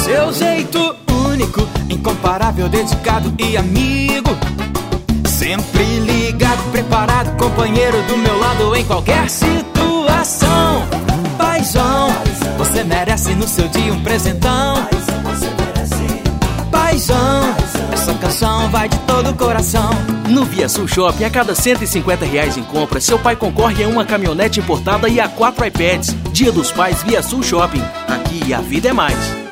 Seu jeito único, incomparável, dedicado e amigo. Sempre ligado, preparado, companheiro do meu lado em qualquer situação. Paizão, você merece no seu dia um presentão. Paizão, essa canção vai de todo o coração. No Via Sul Shopping, a cada R$150 em compra, seu pai concorre a uma caminhonete importada e a 4 iPads. Dia dos Pais Via Sul Shopping. Aqui a vida é mais.